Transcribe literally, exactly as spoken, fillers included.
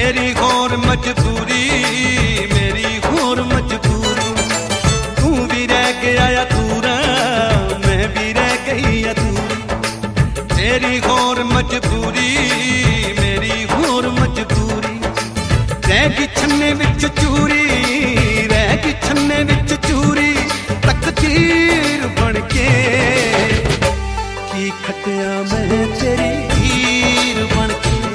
तेरी होर मजबूरी मेरी होर मजबूरी, तू भी रह गया अधूरा मैं भी रह गई अधूरी। तेरी होर मजबूरी मेरी होर मजबूरी, रह गई छन्ने विच चूरी